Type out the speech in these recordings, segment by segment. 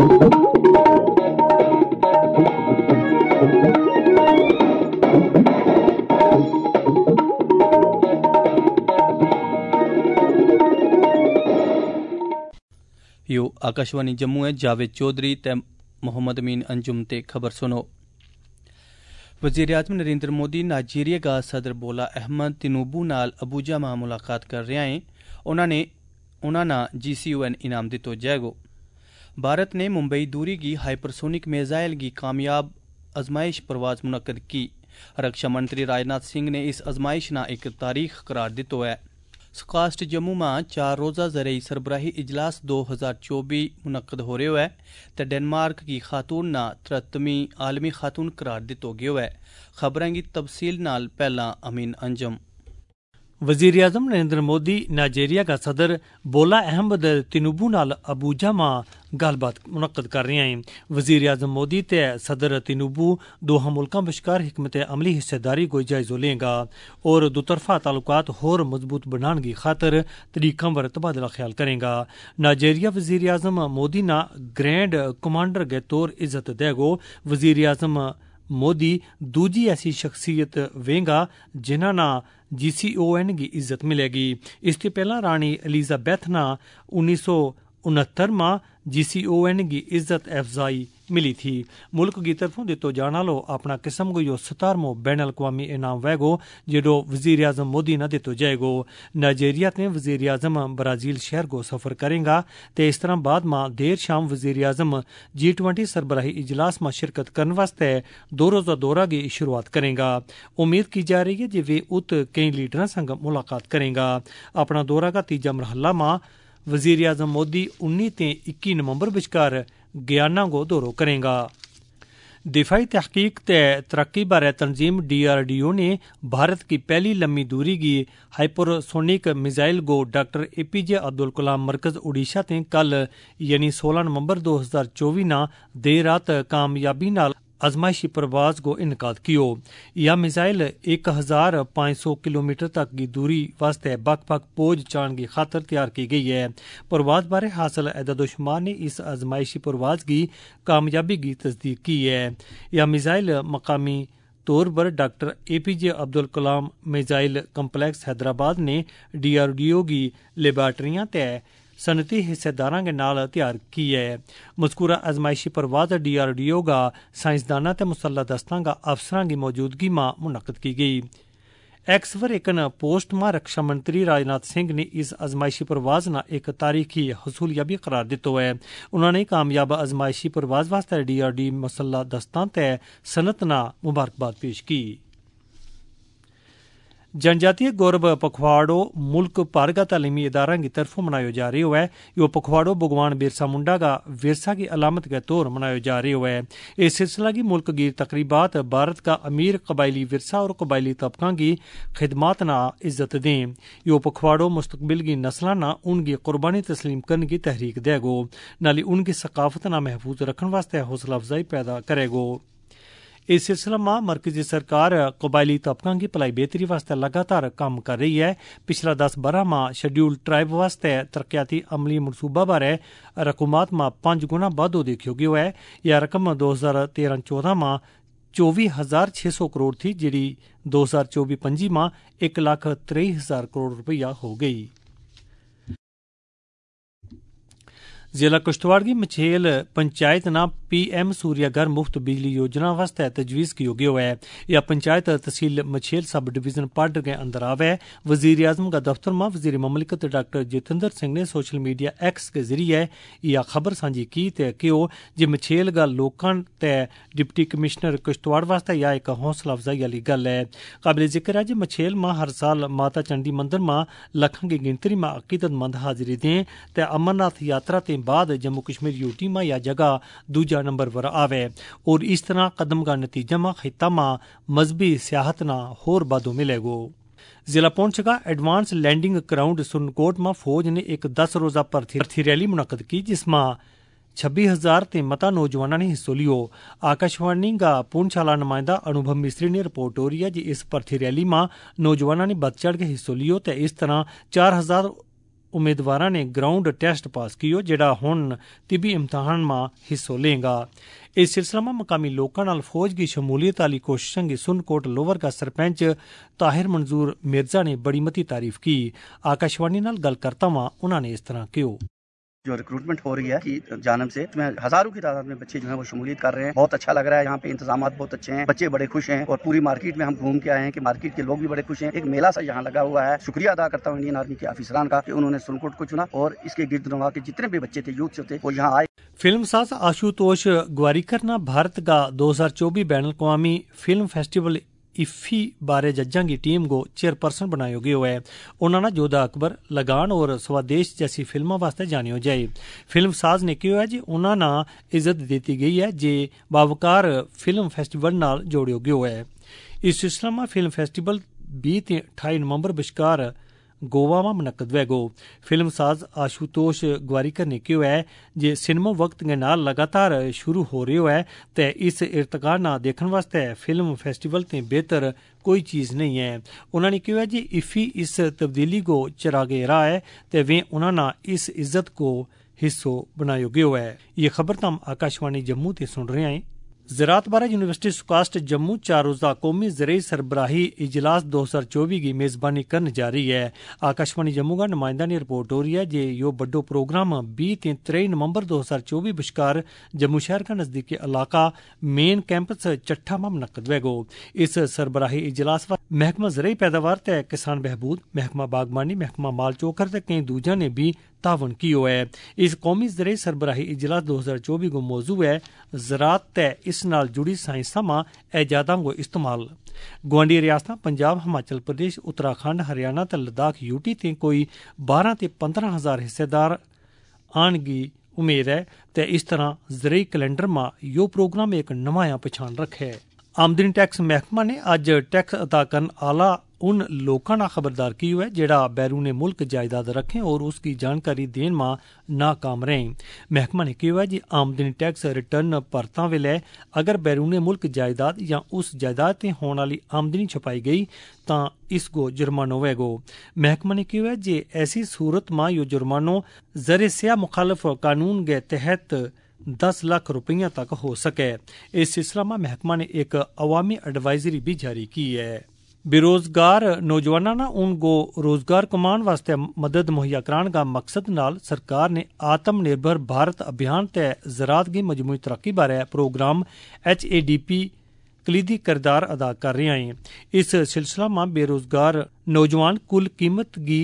यो आकाशवाणी जम्मू है। जावेद चौधरी ते मोहम्मद अमीन अंजुम ते खबर सुनो। वज़ीर आज़म नरेंद्र मोदी नाइजीरिया का सदर बोला अहमद तिनुबू नाल अबूजा में मुलाकात कर रहे हैं। उन्होंने GCON इनाम दितो जाएगो। भारत ने मुंबई दूरी की हाइपरसोनिक मिसाइल की कामयाब आजमाइश परवाज मुनक्कद की। रक्षा मंत्री राजनाथ सिंह ने इस आजमाइश ना एक तारीख करार दितो है। स्कास्ट जम्मू में 4 रोज़ा ज़रई सरबराही इजलास 2024 मुनक्कद हो रहे है तो डेनमार्क की खातून ना 73वीं आलमी खातून करार दितो गयो है। खबरें की तफसील नाल पहला अमीन अंजम। वज़ीर आज़म नरेंद्र मोदी नाइजीरिया का सदर बोला अहमद तिनुबू नाल अबूजा में गलबात मुनक्कद कर रहे हैं। वज़ीर आज़म मोदी ते सदर तिनुबू दोहा मुल्कों बश्कार हिकमत अमली हिस्सेदारी को जायज़ो लेगा और दुतरफा ताल्लुकात होर मजबूत बनाने की खातर तरीकों पर तबादला ख्याल करेगा। नाइजीरिया वज़ीर आज़म मोदी ना ग्रैंड कमांडर के तौर इज्जत देगो। वज़ीर आज़म मोदी दूजी ऐसी शख्सियत वेगा जिन्हां ना GCON की इज्जत मिलेगी। इससे पहला रानी एलिजाबेथ ना 1969 में GCON की इज्जत अफजाई मिली थी। मुल्क की तरफों दितो जाना लो अपना किस्म को यो 17वां बैन अवी इनाम वैगो जो वज़ीर आज़म मोदी ना दितो जाएगो। नाइजीरिया ने वज़ीर आज़म ब्राज़ील शहर को सफ़र करेगा तो इस तरह बाद में देर शाम वज़ीर आज़म G20 सरबराही इजलास में शिरकत करने वास्ते 2 रोज़ा दौरा की शुरुआत करेगा। उम्मीद की जा रही है कि वे उत कई लीडरों संग मुलाकात करेगा। अपना दौरा का तीजा मरहला में वज़ीर आज़म मोदी 19 ते 21 नवंबर विचकार गयाना को दौरो करेगा। दिफाई तहकीक ते तरक्की बारे तंजीम DRDO ने भारत की पहली लम्बी दूरी की हाइपरसोनिक मिसाइल को डॉक्टर APJ अब्दुल कलाम मरकज उड़ीसा ते कल यानी 16 नवंबर 2024 ना देर रात कामयाबी नाल आजमाइशी परवाज को इनकाद कियो। यह मिसाइल 1500 किलोमीटर तक की दूरी वास्ते बक पोज चाण की खातर तैयार की गई है। परवाज बारे हासिल एदादोशुमार ने इस आजमाइशी परवाज की कामयाबी की तस्दीक की है। यह मिसाइल मकामी तौर पर doctor APJ Abdul Kalam missile complex Hyderabad ने DRDO की लेबार्टरियां तय सनती हिस्सेदारां के नाल तैयार की है। मज़कूरा आजमाइशी परवाज DRDO का साइंसदाना ते मुसल्लह दस्तां का अफसरां की मौजूदगी में मुनक्कद की गई। एक्स पर एक पोस्ट में रक्षा मंत्री राजनाथ सिंह ने इस आजमाइशी परवाज ना एक तारीखी हसूलियाबी करार दितो है। उन्होंने कामयाब आजमाइशी परवाज वास्ते DRD मुसल्लह दस्तां ते सनत ना मुबारकबाद पेश की। जनजातीय गौरव पखवाड़ो मुल्क भर का तालीमी इदारा की तरफों मनायो जा रही है। यो पखवाड़ो भगवान बिरसा मुंडा का विरसा की अलामत के तौर मनायो जा रही है। इस सिलसिला की मुल्क की तकरीबात भारत का अमीर कबायली विरसा और कबायली तबका की खिदमात ना इज्जत दें। यो पखवाड़ो मुस्तकबिल की नस्ल ना उनकी कुर्बानी तस्लीम करने की तहरीक देगो नाली उनकी सकाफत ना महफूज रखने वास्ते हौसला अफजाई पैदा करेगो। इस सिलसिला में मरकजी सरकार कबायली तबकों की भलाई बेहतरी वास्ते लगातार काम कर रही है। पिछला 10-12 में शेड्यूल्ड ट्राइब वास्ते तरक्याती अमली मनसूबा बारे रकूमात में 5 गुना वाधो देखो गयो है। यह रकम 2013-14 में 24,600 करोड़ थी जी 2024-25 में 1,23,000 करोड़ रुपया हो गई। जिला किश्तवाड़ की मछेल पंचायत ना PM सूर्याघर मुफ्त बिजली योजना वास्ते तजवीज़ किया गया है। यह पंचायत तहसील मछेल सब डिवीजन पाडर के अंदर आवे। वज़ीर आज़म का दफ्तर में वज़ीर ममलिकत डॉक्टर जितेंद्र सिंह ने सोशल मीडिया X के जरिए यह खबर सांझी की ते क्यों जे मछेल का लोकां ते डिप्टी कमिश्नर किश्तवाड़ वास्ते यह एक हौसला अफजाई वाली गल है। काबिल जिक्र है कि मछेल में हर साल माता चंडी मंदिर में लखों की गिनती में अकीदतमंद हाजिरी दें ते अमरनाथ यात्रा के बाद जम्मू कश्मीर यूटी में यह जगह दूजा नंबर पर आवे और इस तरह कदम का नतीजा में खिता में मजहबी सियाहत ना होर बादो मिलेगो। जिला पुंछ का एडवांस लैंडिंग ग्राउंड सुरनकोट में फौज ने एक 10 रोज़ा भर्ती रैली मुनक्कद की जिसमें 26,000 ते मता नौजवानों ने हिस्सों लियो। आकाशवाणी का पुंछ आला नुमाइंदा अनुभव मिस्त्री ने रिपोर्ट हो रही है कि इस भर्ती रैली में नौजवानों ने बढ़ चढ़ के हिस्सों लियो तो इस तरह 4,000 उम्मीदवारां ने ग्राउंड टेस्ट पास कियो जेड़ा हुण तिबी इम्तिहान मां हिस्सो लेगा। इस सिलसिले में मकामी लोकां नाल फौज की शमूलियत आली कोशिशां गी सुनकोट लोअर का सरपंच ताहिर मंजूर मिर्जा ने बड़ी मती तारीफ की। आकाशवाणी नाल गल करता हुआ उन्होंने इस तरह कहो। जो रिक्रूटमेंट हो रही है की जानब से इसमें हजारों की तादाद में बच्चे जो है वो शमूलियत कर रहे हैं। बहुत अच्छा लग रहा है। यहाँ पे इंतजाम बहुत अच्छे हैं, बच्चे बड़े खुश हैं और पूरी मार्केट में हम घूम के आए हैं कि मार्केट के लोग भी बड़े खुश हैं। एक मेला सा यहाँ लगा हुआ है। शुक्रिया अदा करता हूँ इंडियन आर्मी के ऑफिसरान का कि उन्होंने सुनकोट को चुना और इसके गिर्द नवा के जितने भी बच्चे थे, यूथ थे, वो यहाँ आए। फिल्म साज आशुतोष ग्वारिकर ना भारत का 2024 बैन अवी फिल्म फेस्टिवल इफ्फी बारे जज्जां की टीम को चेयरपर्सन बनाया गया है। उन्होंने जोधा अकबर, लगान और स्वदेश जैसी फिल्मों वास्ते जानियो जाए। फिल्म साज ने कहा है जी उन्होंने इज्जत दी गई है जे बावकार फिल्म फेस्टिवल नाल जोड़ियो गया है। इस सिलसिले में फिल्म फेस्टिवल 20 ते 28 नवंबर बश्कार गोवा में मुनक्कद होएगो। फिल्म साज आशुतोष ग्वारिकर ने कहा है जे सिनेमा वक्त के नाल लगातार शुरू हो रही है ते इस इर्तका ना देखने वास्ते फिल्म फेस्टिवल ते बेहतर कोई चीज नहीं है। उन्होंने कहा है जी इफ़ी इस तब्दीली को चरागे रहा है ते वे उन्होंने इस इज्जत को हिस्सो बनाया गया है। ये खबर तम आकाशवाणी जम्मू ते सुन रहे हैं। ज़राअत बारे यूनिवर्सिटी सुकास्ट जम्मू 4 रोज़ा कौमी ज़रई सरबराही इजलास 2024 की मेज़बानी करने जा रही है। आकाशवाणी जम्मू का नुमाइंदा ने रिपोर्ट हो रही है जे यो बड्डो प्रोग्राम 20 ते 23 नवंबर 2024 बश्कार जम्मू शहर का नजदीकी इलाका मेन कैंपस चट्ठा में मुनक्कद होएगो। इस सरबराही इजलास महकमा ज़रई पैदावार ते किसान बहबूद, महकमा बागबानी, महकमा माल चोकर ते कई दूजा ने भी तावन कियो है। इस कौमी ज़रई सरबराही इजलास 2024 को मौजू है ज़राअत ते इस नाल जुड़ी साइंसा मां ऐजादां को इस्तेमाल। गुआंढी रियासतां पंजाब, हिमाचल प्रदेश, उत्तराखंड, हरियाणा ते लद्दाख यूटी ते कोई 12 ते 15 हजार हिस्सेदार आन की उम्मीद है ते इस तरह ज़रई कैलेंडर मां यो प्रोग्राम एक नमाया पछाण रखे। आमदनी टैक्स महकमा ने अज टैक्स अदा करन आला उन लोकां ना खबरदार की है जेड़ा बैरून मुल्क जायदाद रखें और उसकी जानकारी देन मां नाकाम रहें। महकमा ने कहा है जी आमदनी टैक्स रिटर्न भरता वेले अगर बैरून मुल्क जायदाद या उस जायदाद ते होने वाली आमदनी छपाई गई तां इसको जुर्मानो होएगो। महकमा ने कहा है जी ऐसी सूरत मां यो जुर्मानो ज़र स्या मुखालफ कानून के तहत 10 लाख रुपया तक हो सके। इस सिलसिले में महकमा ने एक अवामी एडवाइजरी भी जारी की है। बेरोजगार नौजवानों ना उनको रोजगार कमान वास्ते मदद मुहैया कराने का मकसद नाल सरकार ने आत्मनिर्भर भारत अभियान ते ज़राअत की मजमूई तरक्की बारे प्रोग्राम HADP कलीदी किरदार अदा कर रहे हैं। इस सिलसिला में बेरोजगार नौजवान कुल कीमत की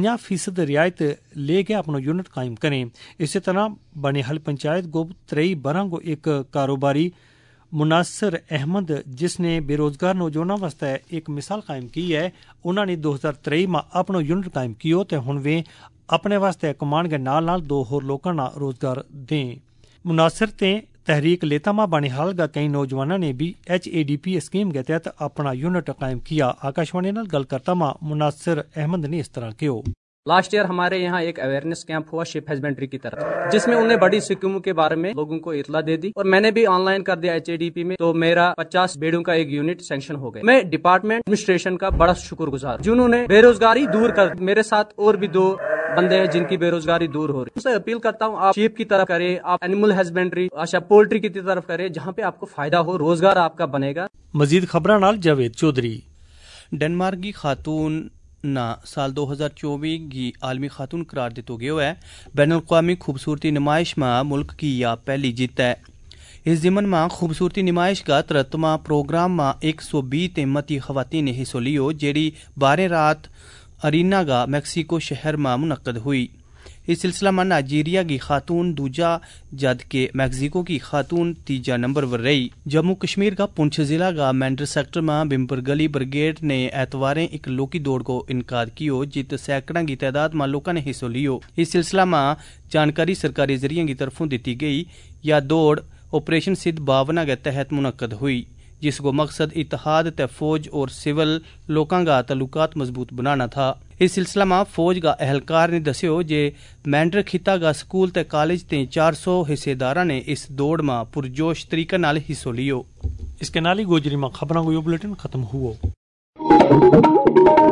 50% रियायत लेके अपना यूनिट कायम करें। इसी तरह बनिहाल पंचायत को 3 बरह को एक कारोबारी मुनासिर अहमद जिसने बेरोजगार नौजवानों वास्ते एक मिसाल कायम की है, उन्होंने 2023 में अपना यूनिट कायम किया तो हुण वे अपने वास्ते कमान के नाल नाल 2 होर लोकां ना रोजगार दें। मुनासिर ते तहरीक लेता मा बनिहाल का कई नौजवानों ने भी HADP स्कीम के तहत अपना यूनिट कायम किया। आकाशवाणी नाल गल करता मा मुनासिर अहमद ने इस तरह कहो। लास्ट ईयर हमारे यहाँ एक अवेयरनेस कैंप हुआ शिप हस्बेंड्री की तरफ, जिसमें उन्होंने बड़ी स्कीमों के बारे में लोगों को इतला दे दी और मैंने भी ऑनलाइन कर दिया HADP में, तो मेरा 50 बेडों का एक यूनिट सैंक्शन हो गया। मैं डिपार्टमेंट एडमिनिस्ट्रेशन का बड़ा शुक्रगुजार जिन्होंने बेरोजगारी दूर कर, मेरे साथ और भी 2 बंदे हैं जिनकी बेरोजगारी दूर हो रही है। उनसे अपील करता हूँ आप शिप की तरफ करें, आप एनिमल हस्बेंड्री, अच्छा पोल्ट्री की तरफ करें, जहाँ पे आपको फायदा हो, रोजगार आपका बनेगा। मजीद खबरां नाल जावेद चौधरी। डेनमार्क की खातून ना साल 2024 की आलमी खातून करार दितो गयो है। बैन अवी खूबसूरती नुमाइश में मुल्क की यह पहली जीत है। इस जिमन में खूबसूरती नुमाइश का 73वां प्रोग्राम में 120 ते मती खवातीन ने हिस्सो लियो जेड़ी 12 रात अरीना का मैक्सिको शहर में मुनक्कद हुई। इस सिलसिला में नाइजीरिया की खातून दूजा जबकि मैक्सिको की खातून तीजा नंबर पर रही। जम्मू कश्मीर का पुंछ जिला का मैंडर सेक्टर में बिम्पर गली ब्रिगेड ने एतवारें एक लोकी दौड़ को इनकार कियो जित सैकड़ा की तादाद में लोगों ने हिस्सो लियो। इस सिलसिला में जानकारी सरकारी जरिए की तरफों दी गई। यह दौड़ ऑपरेशन सिद्ध भावना के तहत मुनक्कद हुई जिसको मकसद इत्तेहाद ते फौज और सिविल लोकां का तल्लुकात मजबूत बनाना था। इस सिलसिला में फौज का अहलकार ने दस्यो जे मैंडर खिता का स्कूल ते कॉलेज ते 400 हिस्सेदारा ने इस दौड़ में पुरजोश तरीके नाल हिस्सो लियो। इसके नाल ही गोजरी में खबरों को यो बुलेटिन खत्म हुआ।